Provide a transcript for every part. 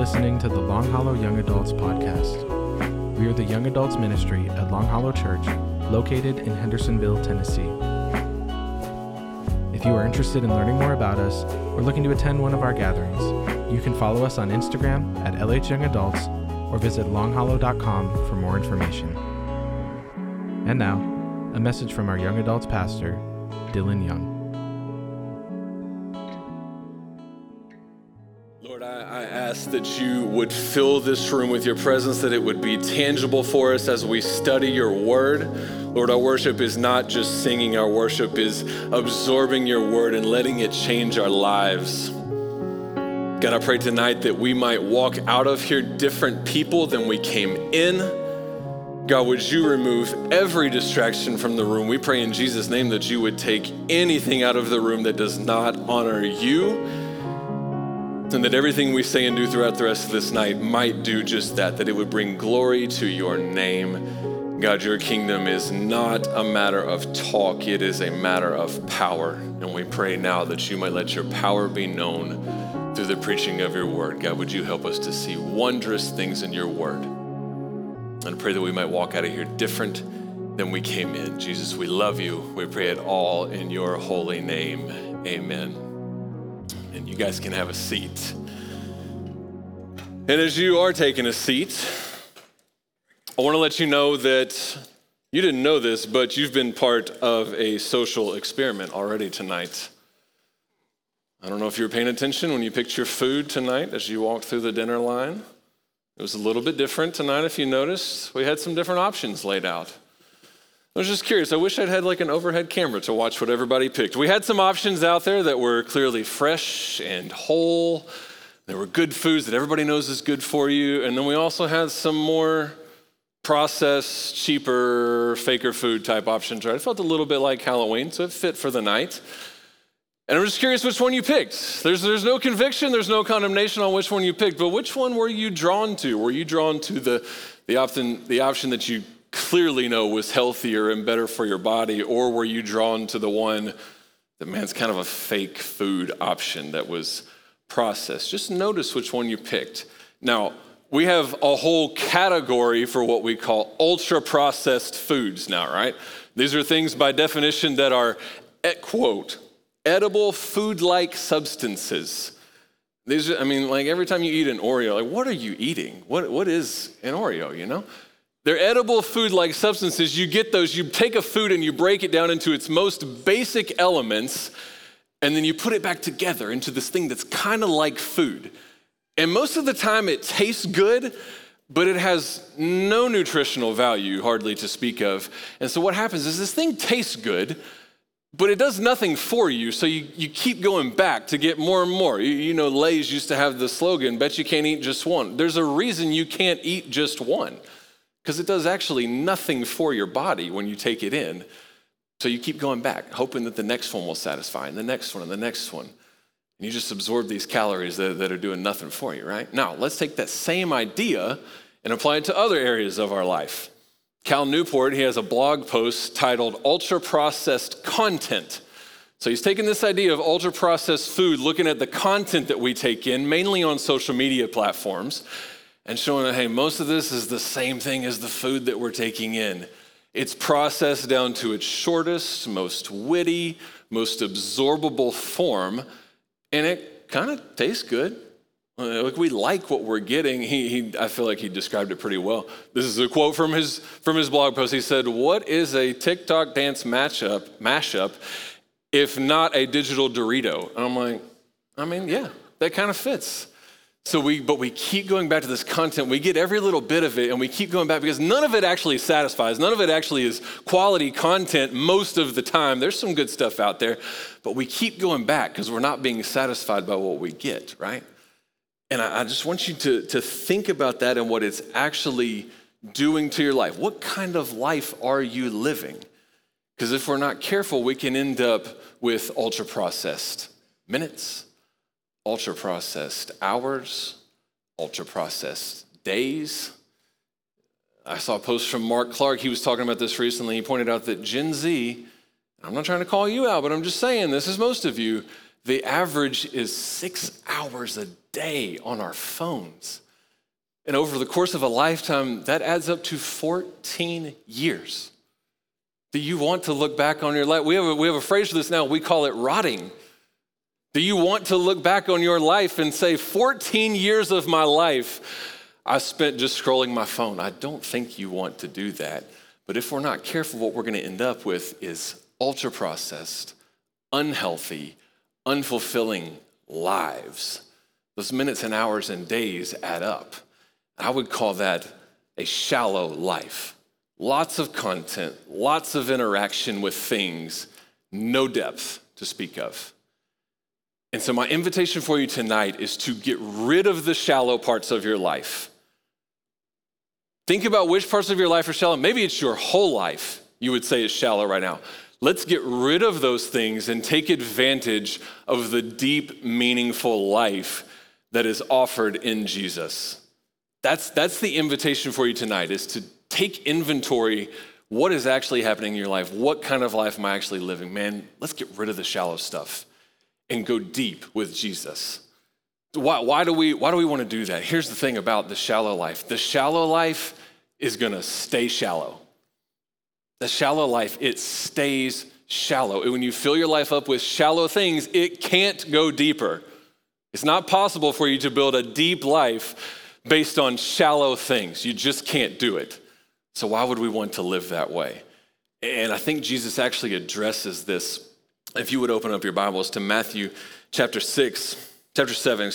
listening to the Long Hollow Young Adults podcast. We are the Young Adults Ministry at Long Hollow Church, located in Hendersonville, Tennessee. If you are interested in learning more about us or looking to attend one of our gatherings, you can follow us on Instagram at LHYoungAdults or visit longhollow.com for more information. And now, a message from our Young Adults pastor, Dylan Young. Lord, I ask that you would fill this room with your presence, that it would be tangible for us as we study your word. Lord, our worship is not just singing, our worship is absorbing your word and letting it change our lives. God, I pray tonight that we might walk out of here different people than we came in. God, would you remove every distraction from the room? We pray in Jesus' name that you would take anything out of the room that does not honor you, and that everything we say and do throughout the rest of this night might do just that it would bring glory to your name. God, your kingdom is not a matter of talk, it is a matter of power. And we pray now that you might let your power be known through the preaching of your word. God, would you help us to see wondrous things in your word? And pray that we might walk out of here different than we came in. Jesus, we love you. We pray it all in your holy name. Amen. And you guys can have a seat. And as you are taking a seat, I want to let you know that you didn't know this, but you've been part of a social experiment already tonight. I don't know if you were paying attention when you picked your food tonight as you walked through the dinner line. It was a little bit different tonight, if you noticed. We had some different options laid out. I was just curious. I wish I'd had like an overhead camera to watch what everybody picked. We had some options out there that were clearly fresh and whole. There were good foods that everybody knows is good for you. And then we also had some more processed, cheaper, faker food type options. Right? It felt a little bit like Halloween, so it fit for the night. And I'm just curious which one you picked. There's no conviction, there's no condemnation on which one you picked, but which one were you drawn to? Were you drawn to the option that you clearly know was healthier and better for your body, or were you drawn to the one that, man, it's kind of a fake food option that was processed? Just notice which one you picked. Now, we have a whole category for what we call ultra-processed foods now, right? These are things by definition that are, quote, edible food-like substances. These are, like every time you eat an Oreo, like what are you eating? What is an Oreo, you know? They're edible food-like substances. You get those, you take a food and you break it down into its most basic elements, and then you put it back together into this thing that's kind of like food. And most of the time it tastes good, but it has no nutritional value, hardly to speak of. And so what happens is this thing tastes good, but it does nothing for you, so you keep going back to get more and more. You know, Lay's used to have the slogan, bet you can't eat just one. There's a reason you can't eat just one, because it does actually nothing for your body when you take it in. So you keep going back, hoping that the next one will satisfy, and the next one, and the next one. And you just absorb these calories that are doing nothing for you, right? Now, let's take that same idea and apply it to other areas of our life. Cal Newport, he has a blog post titled Ultra-Processed Content. So he's taking this idea of ultra-processed food, looking at the content that we take in, mainly on social media platforms, and showing that, hey, most of this is the same thing as the food that we're taking in. It's processed down to its shortest, most witty, most absorbable form, and it kind of tastes good. Like we like what we're getting. I feel like he described it pretty well. This is a quote from his blog post. He said, "What is a TikTok dance mashup if not a digital Dorito?" And I'm like, yeah, that kind of fits. But we keep going back to this content. We get every little bit of it, and we keep going back because none of it actually satisfies. None of it actually is quality content most of the time. There's some good stuff out there, but we keep going back because we're not being satisfied by what we get, right? And I just want you to think about that and what it's actually doing to your life. What kind of life are you living? Because if we're not careful, we can end up with ultra-processed minutes, ultra-processed hours, ultra-processed days. I saw a post from Mark Clark. He was talking about this recently. He pointed out that Gen Z, I'm not trying to call you out, but I'm just saying this is most of you, the average is 6 hours a day on our phones. And over the course of a lifetime, that adds up to 14 years. Do you want to look back on your life? We have a phrase for this now. We call it rotting. Do you want to look back on your life and say, 14 years of my life I spent just scrolling my phone? I don't think you want to do that. But if we're not careful, what we're going to end up with is ultra-processed, unhealthy, unfulfilling lives. Those minutes and hours and days add up. I would call that a shallow life. Lots of content, lots of interaction with things, no depth to speak of. And so my invitation for you tonight is to get rid of the shallow parts of your life. Think about which parts of your life are shallow. Maybe it's your whole life you would say is shallow right now. Let's get rid of those things and take advantage of the deep, meaningful life that is offered in Jesus. That's the invitation for you tonight, is to take inventory. What is actually happening in your life? What kind of life am I actually living? Man, let's get rid of the shallow stuff and go deep with Jesus. Why do we want to do that? Here's the thing about the shallow life. The shallow life is going to stay shallow. The shallow life, it stays shallow. When you fill your life up with shallow things, it can't go deeper. It's not possible for you to build a deep life based on shallow things. You just can't do it. So why would we want to live that way? And I think Jesus actually addresses this. If you would open up your Bibles to Matthew chapter 7,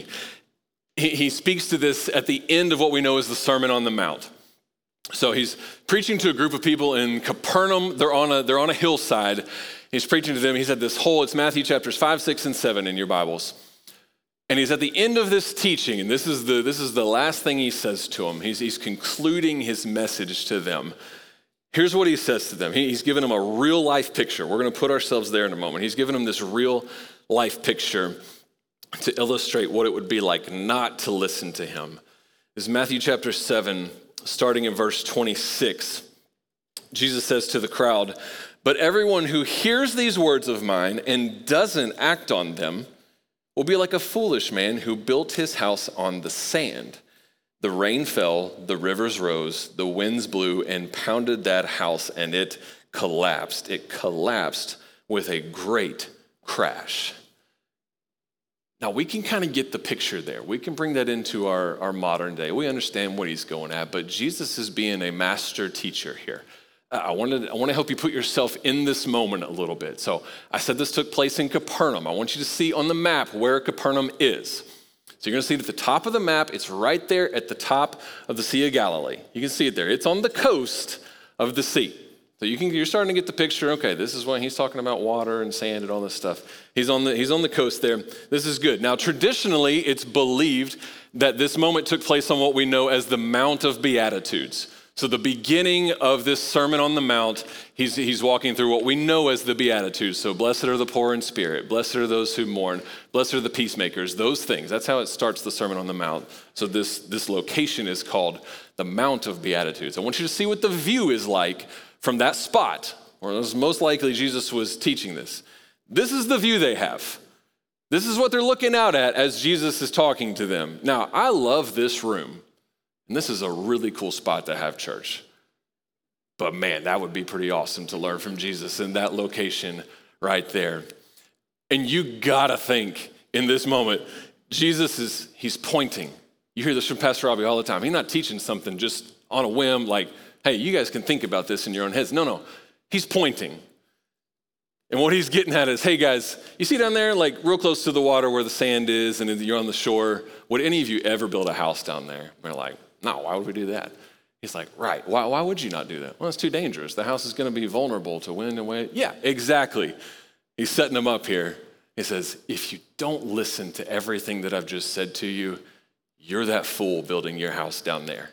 he speaks to this at the end of what we know as the Sermon on the Mount. So he's preaching to a group of people in Capernaum. They're on a hillside. He's preaching to them. He's at this whole, it's Matthew chapters 5, 6, and 7 in your Bibles. And he's at the end of this teaching, and this is the last thing he says to them. He's concluding his message to them. Here's what he says to them. He's given them a real life picture. We're going to put ourselves there in a moment. He's given them this real life picture to illustrate what it would be like not to listen to him. This is Matthew chapter 7, starting in verse 26. Jesus says to the crowd, "But everyone who hears these words of mine and doesn't act on them will be like a foolish man who built his house on the sand. The rain fell, the rivers rose, the winds blew and pounded that house, and it collapsed. It collapsed with a great crash." Now, we can kind of get the picture there. We can bring that into our modern day. We understand what he's going at, but Jesus is being a master teacher here. I want to help you put yourself in this moment a little bit. So I said this took place in Capernaum. I want you to see on the map where Capernaum is. So you're going to see it at the top of the map. It's right there at the top of the Sea of Galilee. You can see it there. It's on the coast of the sea. So you're starting to get the picture. Okay, this is when he's talking about water and sand and all this stuff. He's on the coast there. This is good. Now, traditionally, it's believed that this moment took place on what we know as the Mount of Beatitudes. So the beginning of this Sermon on the Mount, he's walking through what we know as the Beatitudes. So blessed are the poor in spirit, blessed are those who mourn, blessed are the peacemakers, those things. That's how it starts the Sermon on the Mount. So this location is called the Mount of Beatitudes. I want you to see what the view is like from that spot, where most likely Jesus was teaching this. This is the view they have. This is what they're looking out at as Jesus is talking to them. Now, I love this room. And this is a really cool spot to have church. But man, that would be pretty awesome to learn from Jesus in that location right there. And you gotta think in this moment, he's pointing. You hear this from Pastor Robbie all the time. He's not teaching something just on a whim like, hey, you guys can think about this in your own heads. No, he's pointing. And what he's getting at is, hey guys, you see down there, like real close to the water where the sand is and you're on the shore, would any of you ever build a house down there? We're like, no, why would we do that? He's like, right, why would you not do that? Well, it's too dangerous. The house is going to be vulnerable to wind and wave. Yeah, exactly. He's setting them up here. He says, if you don't listen to everything that I've just said to you, you're that fool building your house down there.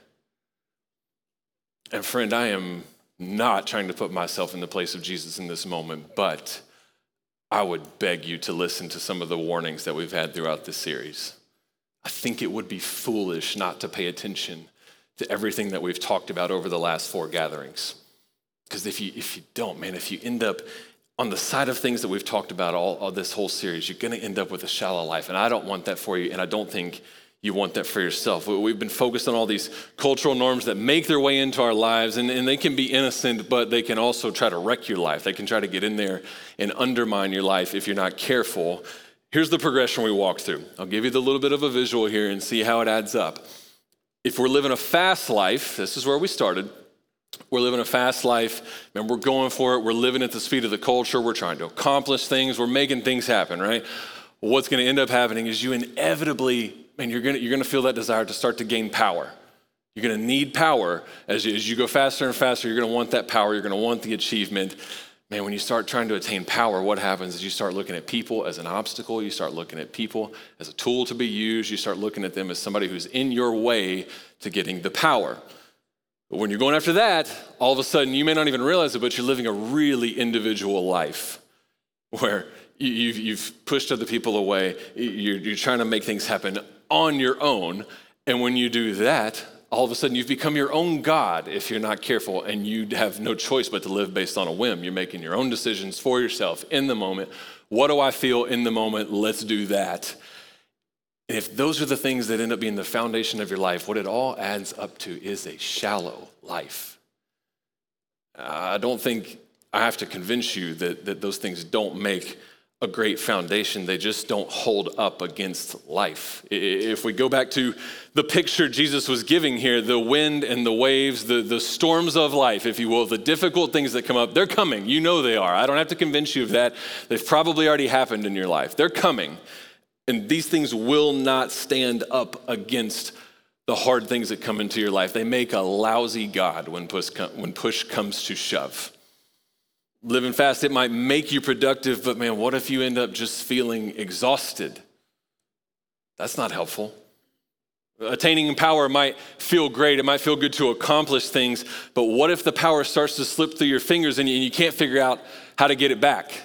And friend, I am not trying to put myself in the place of Jesus in this moment, but I would beg you to listen to some of the warnings that we've had throughout this series. I think it would be foolish not to pay attention to everything that we've talked about over the last 4 gatherings. Because if you don't, man, if you end up on the side of things that we've talked about all this whole series, you're going to end up with a shallow life. And I don't want that for you, and I don't think you want that for yourself. We've been focused on all these cultural norms that make their way into our lives, and they can be innocent, but they can also try to wreck your life. They can try to get in there and undermine your life if you're not careful. Here's the progression we walk through. I'll give you the little bit of a visual here and see how it adds up. If we're living a fast life, this is where we started. We're living a fast life, and we're going for it. We're living at the speed of the culture. We're trying to accomplish things. We're making things happen, right? What's going to end up happening is you inevitably, you're going to feel that desire to start to gain power. You're going to need power as you go faster and faster. You're going to want that power. You're going to want the achievement. Man, when you start trying to attain power, what happens is you start looking at people as an obstacle. You start looking at people as a tool to be used. You start looking at them as somebody who's in your way to getting the power. But when you're going after that, all of a sudden, you may not even realize it, but you're living a really individual life where you've pushed other people away. You're trying to make things happen on your own. And when you do that, all of a sudden, you've become your own God if you're not careful, and you have no choice but to live based on a whim. You're making your own decisions for yourself in the moment. What do I feel in the moment? Let's do that. And if those are the things that end up being the foundation of your life, what it all adds up to is a shallow life. I don't think I have to convince you that those things don't make a great foundation. They just don't hold up against life. If we go back to the picture Jesus was giving here, the wind and the waves, the storms of life, if you will, the difficult things that come up, they're coming. You know they are. I don't have to convince you of that. They've probably already happened in your life. They're coming. And these things will not stand up against the hard things that come into your life. They make a lousy God when push comes to shove. Living fast, it might make you productive, but man, what if you end up just feeling exhausted? That's not helpful. Attaining power might feel great. It might feel good to accomplish things, but what if the power starts to slip through your fingers and you can't figure out how to get it back?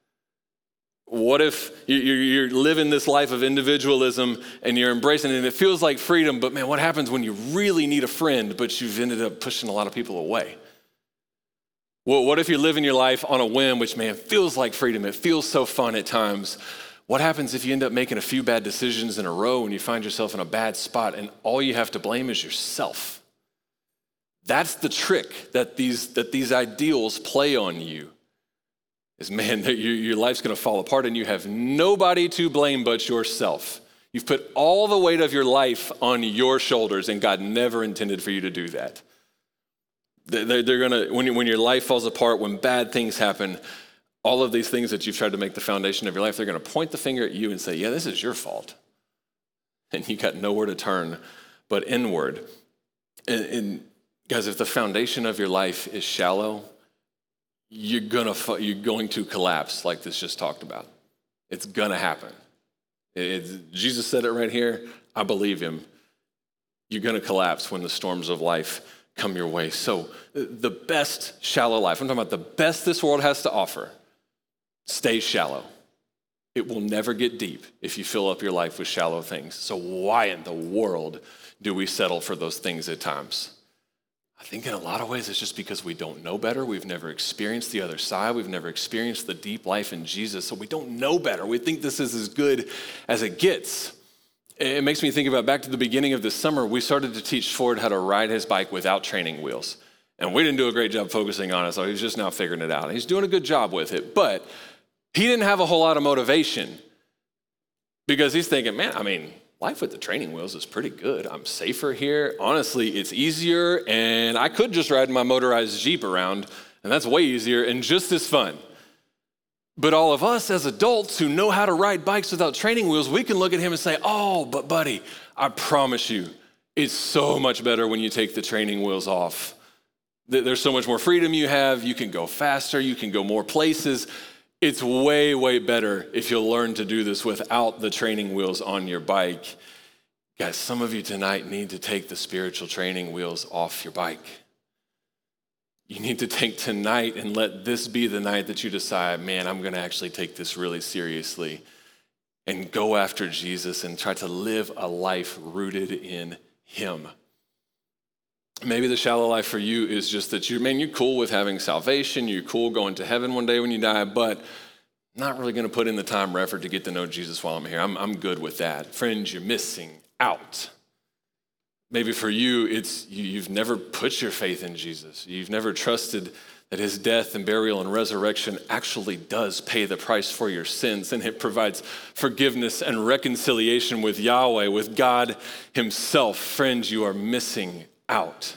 What if you're living this life of individualism and you're embracing it and it feels like freedom, but man, what happens when you really need a friend, but you've ended up pushing a lot of people away? Well, what if you're living your life on a whim, which, man, feels like freedom? It feels so fun at times. What happens if you end up making a few bad decisions in a row and you find yourself in a bad spot and all you have to blame is yourself? That's the trick that these ideals play on you. Is, man, your life's going to fall apart and you have nobody to blame but yourself. You've put all the weight of your life on your shoulders, and God never intended for you to do that. They're gonna, when your life falls apart, when bad things happen, all of these things that you've tried to make the foundation of your life, they're gonna point the finger at you and say, yeah, this is your fault. And you got nowhere to turn but inward. And guys, if the foundation of your life is shallow, you're going to collapse like this just talked about. It's gonna happen. Jesus said it right here. I believe him. You're gonna collapse when the storms of life come your way. So the best shallow life, I'm talking about the best this world has to offer, stays shallow. It will never get deep if you fill up your life with shallow things. So why in the world do we settle for those things at times? I think in a lot of ways it's just because we don't know better. We've never experienced the other side. We've never experienced the deep life in Jesus. So we don't know better. We think this is as good as it gets. It makes me think about back to the beginning of this summer, we started to teach Ford how to ride his bike without training wheels. And we didn't do a great job focusing on it, so he's just now figuring it out. He's doing a good job with it, but he didn't have a whole lot of motivation because he's thinking, man, life with the training wheels is pretty good. I'm safer here. Honestly, it's easier, and I could just ride my motorized Jeep around, and that's way easier and just as fun. But all of us as adults who know how to ride bikes without training wheels, we can look at him and say, oh, but buddy, I promise you, it's so much better when you take the training wheels off. There's so much more freedom you have. You can go faster. You can go more places. It's way, way better if you'll learn to do this without the training wheels on your bike. Guys, some of you tonight need to take the spiritual training wheels off your bike. You need to take tonight and let this be the night that you decide, man, I'm going to actually take this really seriously and go after Jesus and try to live a life rooted in him. Maybe the shallow life for you is just that you're cool with having salvation, you're cool going to heaven one day when you die, but not really going to put in the time or effort to get to know Jesus while I'm here. I'm good with that. Friends, you're missing out. Maybe for you, it's you've never put your faith in Jesus. You've never trusted that his death and burial and resurrection actually does pay the price for your sins, and it provides forgiveness and reconciliation with Yahweh, with God himself. Friends, you are missing out.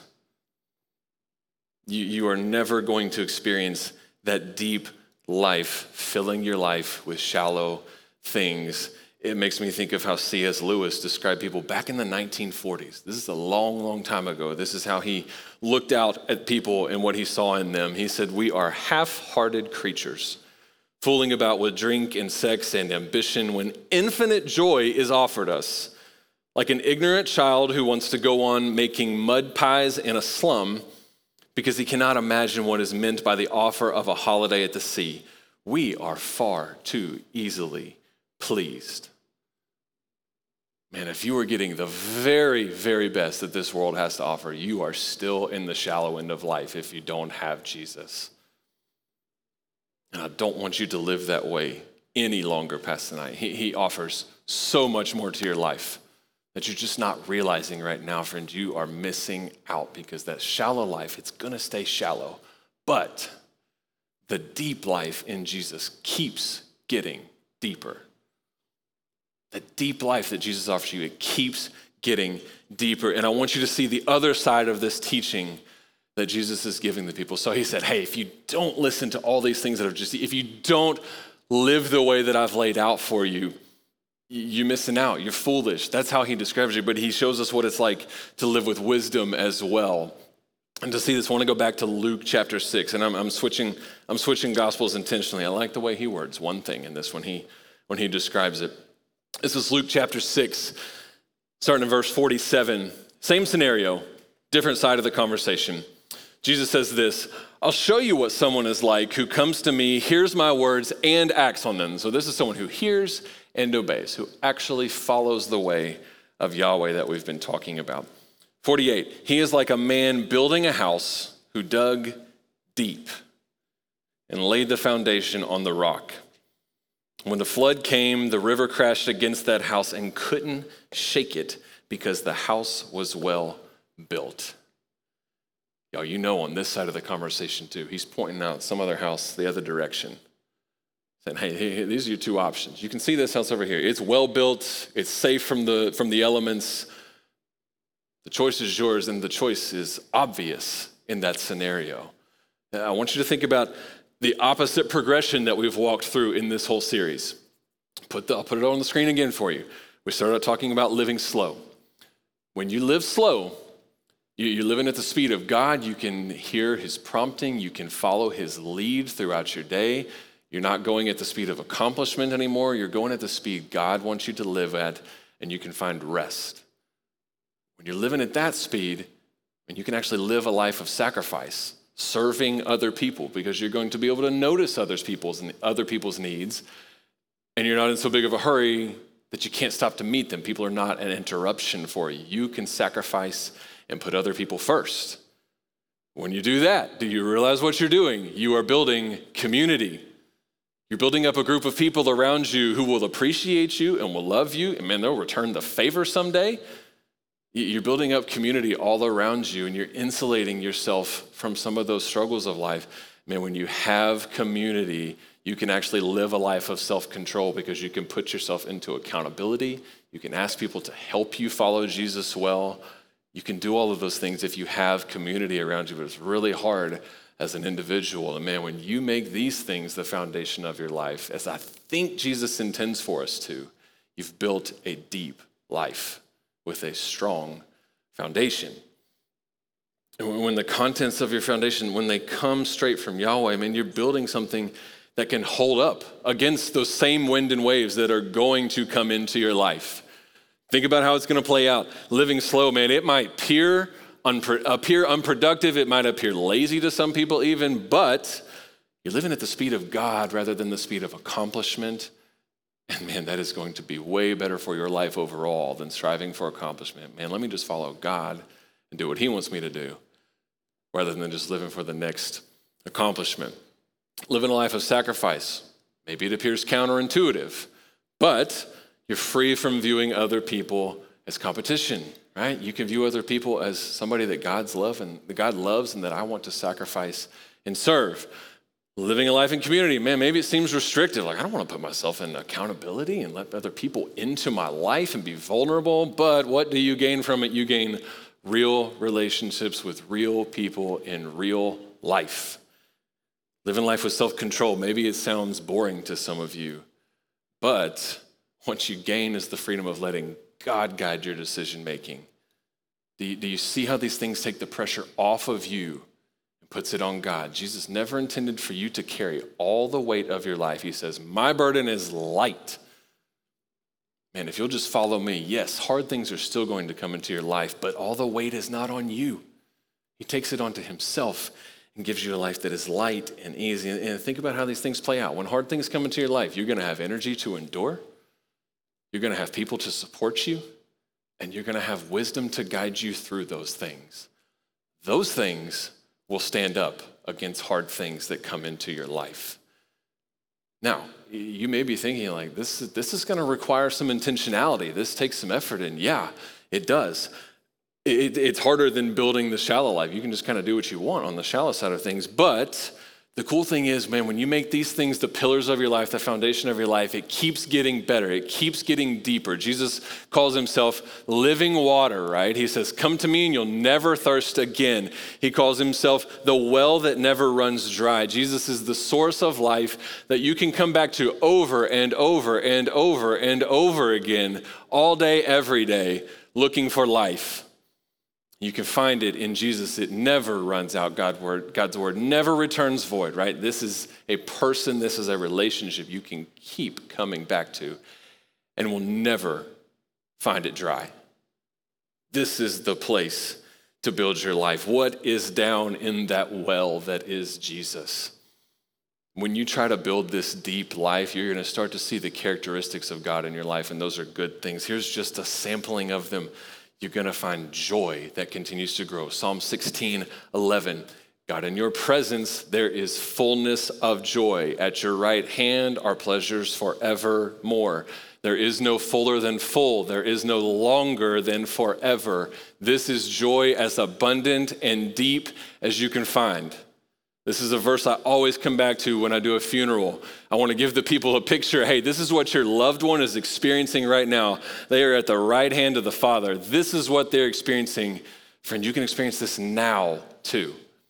You are never going to experience that deep life filling your life with shallow things. It makes me think of how C.S. Lewis described people back in the 1940s. This is a long, long time ago. This is how he looked out at people and what he saw in them. He said, "We are half-hearted creatures, fooling about with drink and sex and ambition when infinite joy is offered us. Like an ignorant child who wants to go on making mud pies in a slum because he cannot imagine what is meant by the offer of a holiday at the sea. We are far too easily pleased." Man, if you were getting the very, very best that this world has to offer, you are still in the shallow end of life if you don't have Jesus. And I don't want you to live that way any longer past tonight. He offers so much more to your life that you're just not realizing right now, friend. You are missing out because that shallow life, it's going to stay shallow. But the deep life in Jesus keeps getting deeper. The deep life that Jesus offers you, it keeps getting deeper. And I want you to see the other side of this teaching that Jesus is giving the people. So he said, hey, if you don't listen to all these things that I've just, if you don't live the way that I've laid out for you, you're missing out. You're foolish. That's how he describes you. But he shows us what it's like to live with wisdom as well. And to see this, I want to go back to Luke chapter 6. And I'm switching gospels intentionally. I like the way he words one thing in this when he describes it. This is Luke chapter 6, starting in verse 47. Same scenario, different side of the conversation. Jesus says this, "I'll show you what someone is like who comes to me, hears my words, and acts on them." So this is someone who hears and obeys, who actually follows the way of Yahweh that we've been talking about. 48, "He is like a man building a house who dug deep and laid the foundation on the rock. When the flood came, the river crashed against that house and couldn't shake it because the house was well built." Y'all, you know on this side of the conversation too, he's pointing out some other house the other direction. Saying, hey, these are your two options. You can see this house over here. It's well built. It's safe from the elements. The choice is yours, and the choice is obvious in that scenario. I want you to think about the opposite progression that we've walked through in this whole series. I'll put it on the screen again for you. We started out talking about living slow. When you live slow, you're living at the speed of God. You can hear his prompting. You can follow his lead throughout your day. You're not going at the speed of accomplishment anymore. You're going at the speed God wants you to live at, and you can find rest. When you're living at that speed, and you can actually live a life of sacrifice, serving other people, because you're going to be able to notice other people's needs, and you're not in so big of a hurry that you can't stop to meet them. People are not an interruption for you. You can sacrifice and put other people first. When you do that, do you realize what you're doing? You are building community. You're building up a group of people around you who will appreciate you and will love you, and man, they'll return the favor someday. You're building up community all around you, and you're insulating yourself from some of those struggles of life. Man, when you have community, you can actually live a life of self-control because you can put yourself into accountability. You can ask people to help you follow Jesus well. You can do all of those things if you have community around you, but it's really hard as an individual. And man, when you make these things the foundation of your life, as I think Jesus intends for us to, you've built a deep life with a strong foundation. And when the contents of your foundation, when they come straight from Yahweh, I mean, you're building something that can hold up against those same wind and waves that are going to come into your life. Think about how it's going to play out. Living slow, man, it might appear unproductive. It might appear lazy to some people even, but you're living at the speed of God rather than the speed of accomplishment. And man, that is going to be way better for your life overall than striving for accomplishment. Man, let me just follow God and do what he wants me to do. rather than just living for the next accomplishment. Living a life of sacrifice. Maybe it appears counterintuitive, but you're free from viewing other people as competition, right? You can view other people as somebody that God loves and that I want to sacrifice and serve. Living a life in community, man, maybe it seems restrictive. Like, I don't want to put myself in accountability and let other people into my life and be vulnerable. But what do you gain from it? You gain real relationships with real people in real life. Living life with self-control. Maybe it sounds boring to some of you, but what you gain is the freedom of letting God guide your decision-making. Do you see how these things take the pressure off of you? Puts it on God. Jesus never intended for you to carry all the weight of your life. He says, my burden is light. Man, if you'll just follow me, yes, hard things are still going to come into your life, but all the weight is not on you. He takes it onto himself and gives you a life that is light and easy. And think about how these things play out. When hard things come into your life, you're going to have energy to endure. You're going to have people to support you, and you're going to have wisdom to guide you through those things. Those things will stand up against hard things that come into your life. Now, you may be thinking like, this is going to require some intentionality. This takes some effort, and yeah, it does. It's harder than building the shallow life. You can just kind of do what you want on the shallow side of things, but the cool thing is, man, when you make these things the pillars of your life, the foundation of your life, it keeps getting better. It keeps getting deeper. Jesus calls himself living water, right? He says, come to me and you'll never thirst again. He calls himself the well that never runs dry. Jesus is the source of life that you can come back to over and over and over and over again, all day, every day, looking for life. You can find it in Jesus. It never runs out. God's word never returns void, right? This is a person. This is a relationship you can keep coming back to and will never find it dry. This is the place to build your life. What is down in that well that is Jesus? When you try to build this deep life, you're going to start to see the characteristics of God in your life, and those are good things. Here's just a sampling of them. You're going to find joy that continues to grow. Psalm 16:11. God, in your presence, there is fullness of joy. At your right hand are pleasures forevermore. There is no fuller than full. There is no longer than forever. This is joy as abundant and deep as you can find. This is a verse I always come back to when I do a funeral. I want to give the people a picture. Hey, this is what your loved one is experiencing right now. They are at the right hand of the Father. This is what they're experiencing. Friend, you can experience this now too.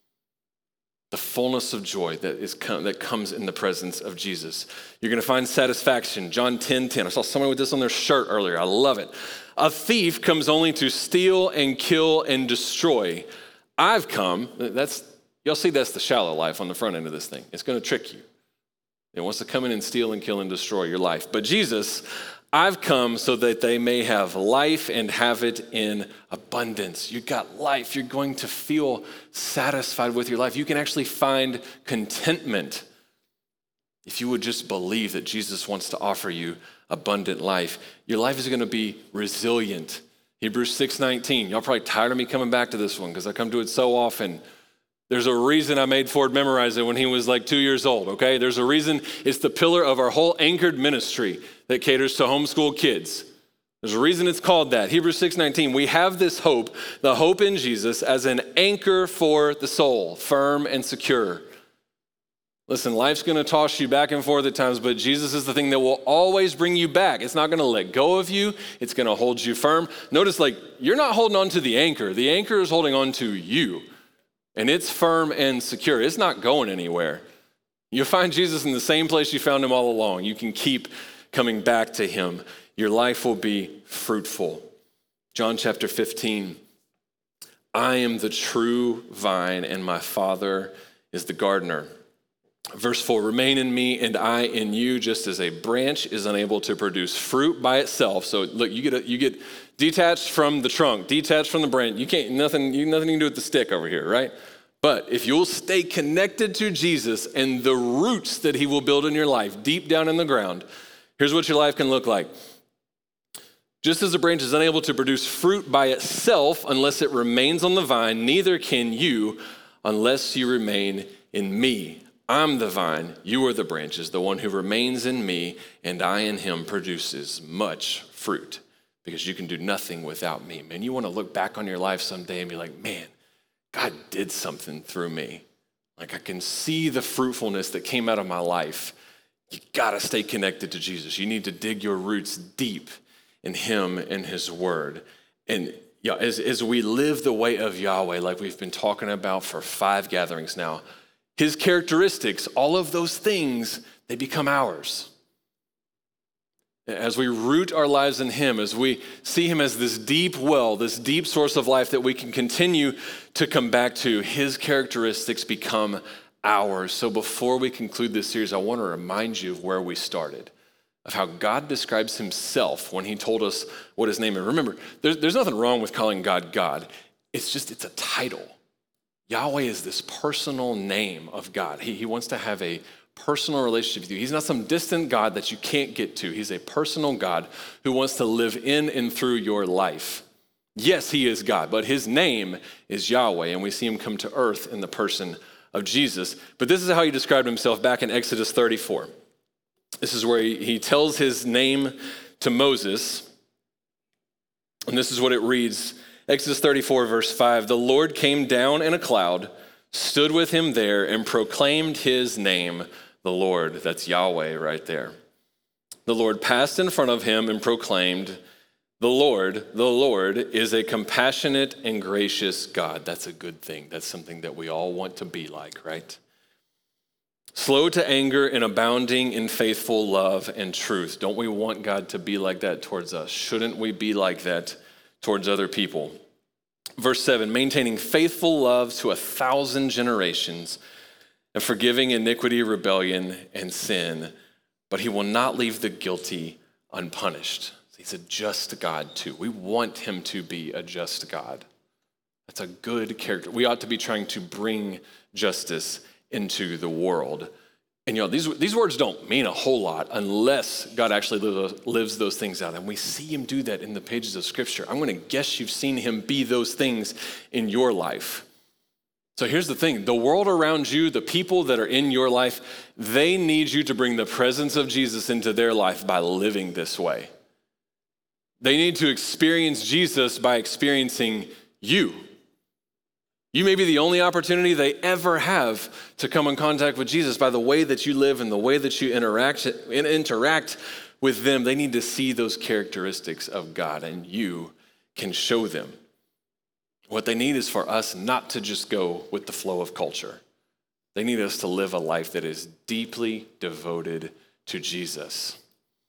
The fullness of joy that comes in the presence of Jesus. You're going to find satisfaction. John 10:10. I saw someone with this on their shirt earlier. I love it. A thief comes only to steal and kill and destroy. I've come, y'all see that's the shallow life on the front end of this thing. It's going to trick you. It wants to come in and steal and kill and destroy your life. But Jesus, I've come so that they may have life and have it in abundance. You got life. You're going to feel satisfied with your life. You can actually find contentment if you would just believe that Jesus wants to offer you abundant life. Your life is going to be resilient. Hebrews 6:19. Y'all probably tired of me coming back to this one because I come to it so often. There's a reason I made Ford memorize it when he was like 2 years old, okay? There's a reason. It's the pillar of our whole anchored ministry that caters to homeschool kids. There's a reason it's called that. Hebrews 6:19, we have this hope, the hope in Jesus, as an anchor for the soul, firm and secure. Listen, life's going to toss you back and forth at times, but Jesus is the thing that will always bring you back. It's not going to let go of you. It's going to hold you firm. Notice, you're not holding on to the anchor. The anchor is holding on to you. And it's firm and secure. It's not going anywhere. You'll find Jesus in the same place you found him all along. You can keep coming back to him. Your life will be fruitful. John chapter 15. I am the true vine, and my Father is the gardener. Verse 4, remain in me and I in you, just as a branch is unable to produce fruit by itself. So look, you get detached from the trunk, detached from the branch. Nothing you can do with the stick over here, right? But if you'll stay connected to Jesus and the roots that he will build in your life deep down in the ground, here's what your life can look like. Just as a branch is unable to produce fruit by itself unless it remains on the vine, neither can you unless you remain in me. I'm the vine, you are the branches. The one who remains in me and I in him produces much fruit, because you can do nothing without me. Man, you want to look back on your life someday and be like, man, God did something through me. Like, I can see the fruitfulness that came out of my life. You got to stay connected to Jesus. You need to dig your roots deep in him and his word. And as we live the way of Yahweh, like we've been talking about for 5 gatherings now, his characteristics, all of those things, they become ours. As we root our lives in him, as we see him as this deep well, this deep source of life that we can continue to come back to, his characteristics become ours. So before we conclude this series, I want to remind you of where we started, of how God describes himself when he told us what his name is. Remember, there's nothing wrong with calling God God. It's a title. Yahweh is this personal name of God. He wants to have a personal relationship with you. He's not some distant God that you can't get to. He's a personal God who wants to live in and through your life. Yes, he is God, but his name is Yahweh, and we see him come to earth in the person of Jesus. But this is how he described himself back in Exodus 34. This is where he tells his name to Moses, and this is what it reads. Exodus 34, verse 5, the Lord came down in a cloud, stood with him there, and proclaimed his name, the Lord. That's Yahweh right there. The Lord passed in front of him and proclaimed, the Lord is a compassionate and gracious God. That's a good thing. That's something that we all want to be like, right? Slow to anger and abounding in faithful love and truth. Don't we want God to be like that towards us? Shouldn't we be like that towards other people? Verse 7, maintaining faithful love to 1,000 generations and forgiving iniquity, rebellion, and sin, but he will not leave the guilty unpunished. He's a just God too. We want him to be a just God. That's a good character. We ought to be trying to bring justice into the world. And these words don't mean a whole lot unless God actually lives those things out. And we see him do that in the pages of Scripture. I'm going to guess you've seen him be those things in your life. So here's the thing. The world around you, the people that are in your life, they need you to bring the presence of Jesus into their life by living this way. They need to experience Jesus by experiencing you. You may be the only opportunity they ever have to come in contact with Jesus by the way that you live and the way that you interact with them. They need to see those characteristics of God, and you can show them. What they need is for us not to just go with the flow of culture. They need us to live a life that is deeply devoted to Jesus.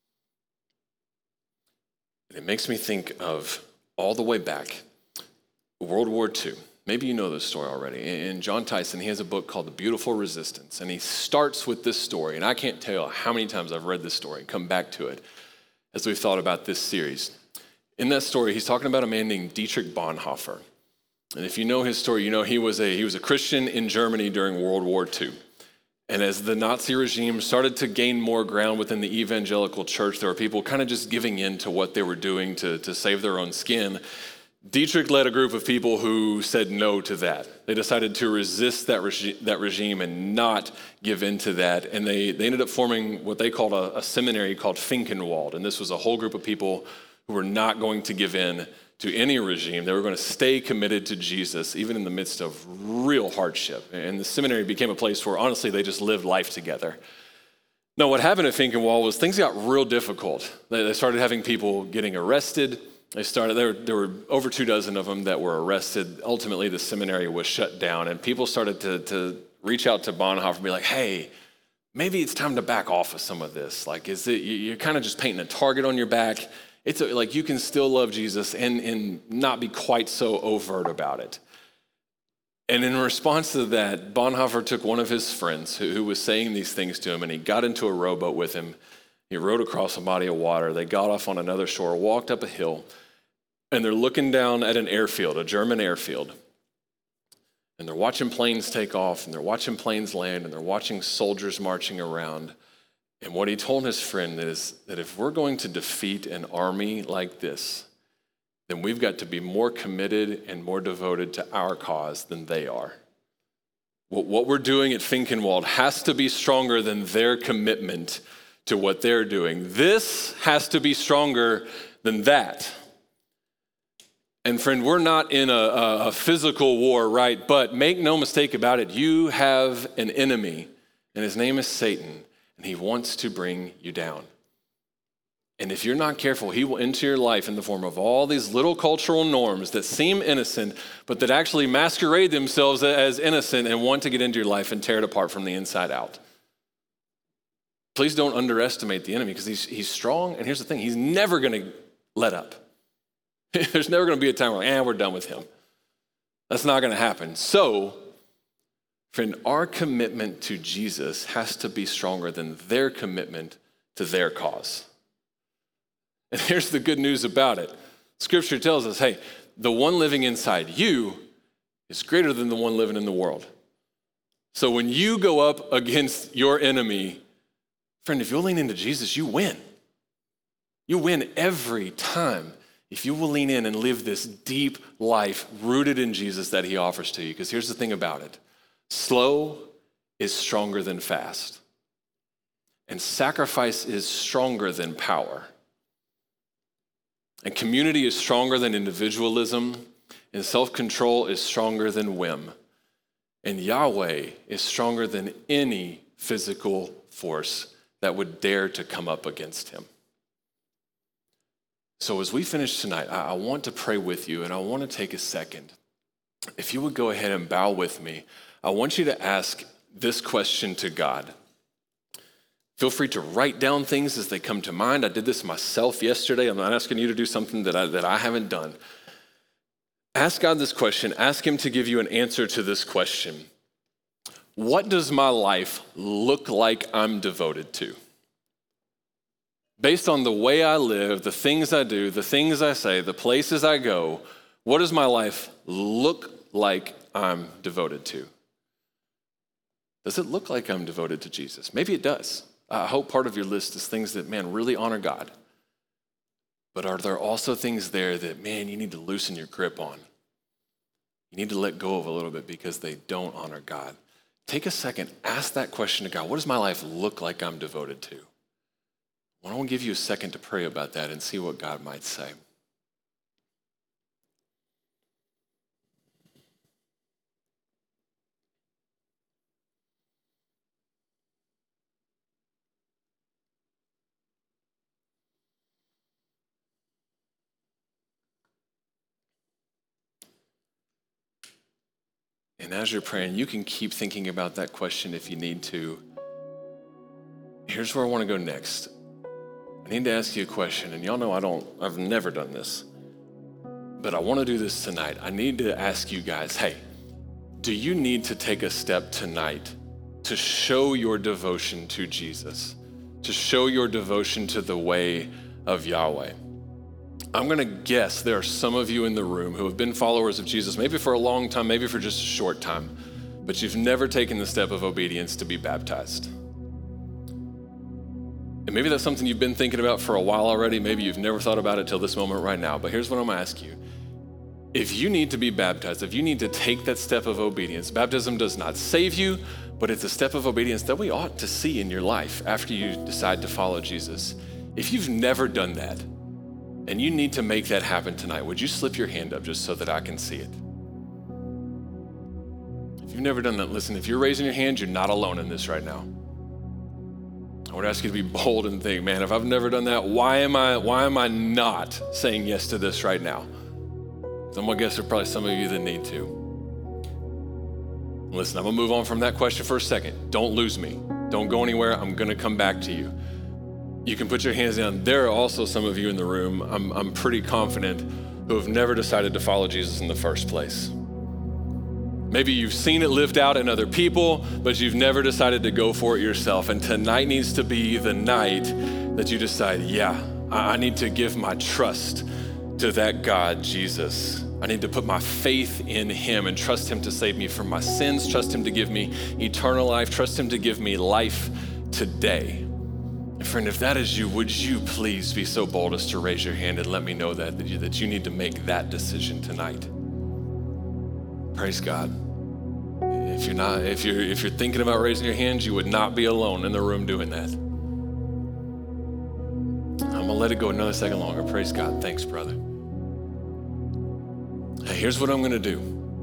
It makes me think of all the way back, World War II. Maybe you know this story already. In John Tyson, he has a book called The Beautiful Resistance, and he starts with this story. And I can't tell you how many times I've read this story and come back to it as we've thought about this series. In that story, he's talking about a man named Dietrich Bonhoeffer. And if you know his story, you know he was a Christian in Germany during World War II. And as the Nazi regime started to gain more ground within the evangelical church, there were people kind of just giving in to what they were doing to save their own skin. Dietrich led a group of people who said no to that. They decided to resist that regime and not give in to that. And they ended up forming what they called a seminary called Finkenwald. And this was a whole group of people who were not going to give in to any regime. They were going to stay committed to Jesus, even in the midst of real hardship. And the seminary became a place where, honestly, they just lived life together. Now, what happened at Finkenwald was things got real difficult. They started having people getting arrested. There were over 24 of them that were arrested. Ultimately, the seminary was shut down, and people started to reach out to Bonhoeffer and be like, hey, maybe it's time to back off of some of this. Like, you're kind of just painting a target on your back. It's like you can still love Jesus and not be quite so overt about it. And in response to that, Bonhoeffer took one of his friends who was saying these things to him, and he got into a rowboat with him. He rowed across a body of water. They got off on another shore, walked up a hill, and they're looking down at an airfield, a German airfield. And they're watching planes take off, and they're watching planes land, and they're watching soldiers marching around. And what he told his friend is that if we're going to defeat an army like this, then we've got to be more committed and more devoted to our cause than they are. What we're doing at Finkenwald has to be stronger than their commitment to what they're doing. This has to be stronger than that. And friend, we're not in a physical war, right? But make no mistake about it, you have an enemy, and his name is Satan, and he wants to bring you down. And if you're not careful, he will enter your life in the form of all these little cultural norms that seem innocent, but that actually masquerade themselves as innocent and want to get into your life and tear it apart from the inside out. Please don't underestimate the enemy, because he's strong, and here's the thing, he's never going to let up. There's never going to be a time where we're done with him. That's not going to happen. So, friend, our commitment to Jesus has to be stronger than their commitment to their cause. And here's the good news about it. Scripture tells us, hey, the one living inside you is greater than the one living in the world. So when you go up against your enemy, friend, if you'll lean into Jesus, you win. You win every time if you will lean in and live this deep life rooted in Jesus that he offers to you. Because here's the thing about it. Slow is stronger than fast. And sacrifice is stronger than power. And community is stronger than individualism, and self-control is stronger than whim. And Yahweh is stronger than any physical force that would dare to come up against him. So as we finish tonight, I want to pray with you, and I want to take a second. If you would go ahead and bow with me, I want you to ask this question to God. Feel free to write down things as they come to mind. I did this myself yesterday. I'm not asking you to do something that I haven't done. Ask God this question. Ask him to give you an answer to this question. What does my life look like I'm devoted to? Based on the way I live, the things I do, the things I say, the places I go, what does my life look like I'm devoted to? Does it look like I'm devoted to Jesus? Maybe it does. I hope part of your list is things that, really honor God. But are there also things there that, you need to loosen your grip on? You need to let go of a little bit because they don't honor God. Take a second, ask that question to God. What does my life look like I'm devoted to? I want to give you a second to pray about that and see what God might say. And as you're praying, you can keep thinking about that question if you need to. Here's where I want to go next. I need to ask you a question, and y'all know I've never done this, but I want to do this tonight. I need to ask you guys, hey, do you need to take a step tonight to show your devotion to Jesus, to show your devotion to the way of Yahweh? I'm going to guess there are some of you in the room who have been followers of Jesus, maybe for a long time, maybe for just a short time, but you've never taken the step of obedience to be baptized. And maybe that's something you've been thinking about for a while already. Maybe you've never thought about it till this moment right now. But here's what I'm going to ask you. If you need to be baptized, if you need to take that step of obedience, baptism does not save you, but it's a step of obedience that we ought to see in your life after you decide to follow Jesus. If you've never done that, and you need to make that happen tonight, would you slip your hand up just so that I can see it? If you've never done that, listen, if you're raising your hand, you're not alone in this right now. I would ask you to be bold and think, if I've never done that, why am I not saying yes to this right now? So I'm gonna guess there are probably some of you that need to. Listen, I'm gonna move on from that question for a second. Don't lose me. Don't go anywhere. I'm gonna come back to you. You can put your hands down. There are also some of you in the room, I'm pretty confident, who have never decided to follow Jesus in the first place. Maybe you've seen it lived out in other people, but you've never decided to go for it yourself. And tonight needs to be the night that you decide, I need to give my trust to that God, Jesus. I need to put my faith in him and trust him to save me from my sins, trust him to give me eternal life, trust him to give me life today. And friend, if that is you, would you please be so bold as to raise your hand and let me know that you need to make that decision tonight. Praise God. If you're thinking about raising your hands, you would not be alone in the room doing that. I'm gonna let it go another second longer. Praise God. Thanks, brother. Hey, here's what I'm gonna do.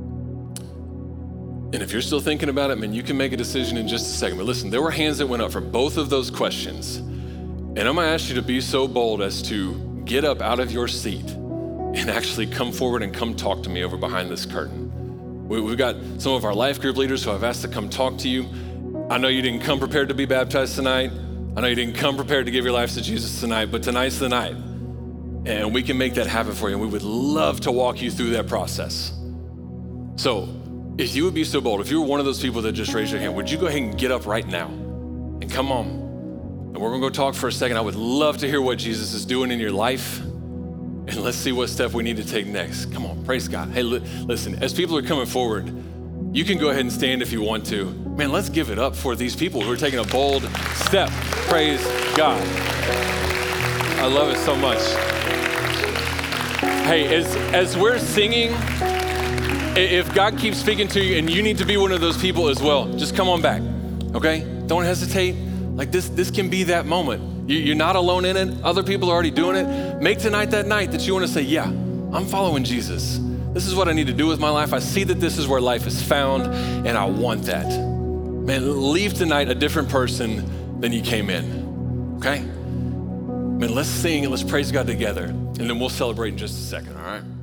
And if you're still thinking about it, man, you can make a decision in just a second. But listen, there were hands that went up for both of those questions. And I'm gonna ask you to be so bold as to get up out of your seat and actually come forward and come talk to me over behind this curtain. We've got some of our life group leaders who I've asked to come talk to you. I know you didn't come prepared to be baptized tonight. I know you didn't come prepared to give your life to Jesus tonight, but tonight's the night. And we can make that happen for you. And we would love to walk you through that process. So if you would be so bold, if you were one of those people that just raised your hand, would you go ahead and get up right now and come on? And we're gonna go talk for a second. I would love to hear what Jesus is doing in your life. And let's see what step we need to take next. Come on, praise God. Hey, listen, as people are coming forward, you can go ahead and stand if you want to. Man, let's give it up for these people who are taking a bold step. Praise God. I love it so much. Hey, as we're singing, if God keeps speaking to you and you need to be one of those people as well, just come on back, okay? Don't hesitate. Like this can be that moment. You're not alone in it. Other people are already doing it. Make tonight that night that you want to say, yeah, I'm following Jesus. This is what I need to do with my life. I see that this is where life is found, and I want that. Man, leave tonight a different person than you came in, okay? Man, let's sing and let's praise God together, and then we'll celebrate in just a second, all right?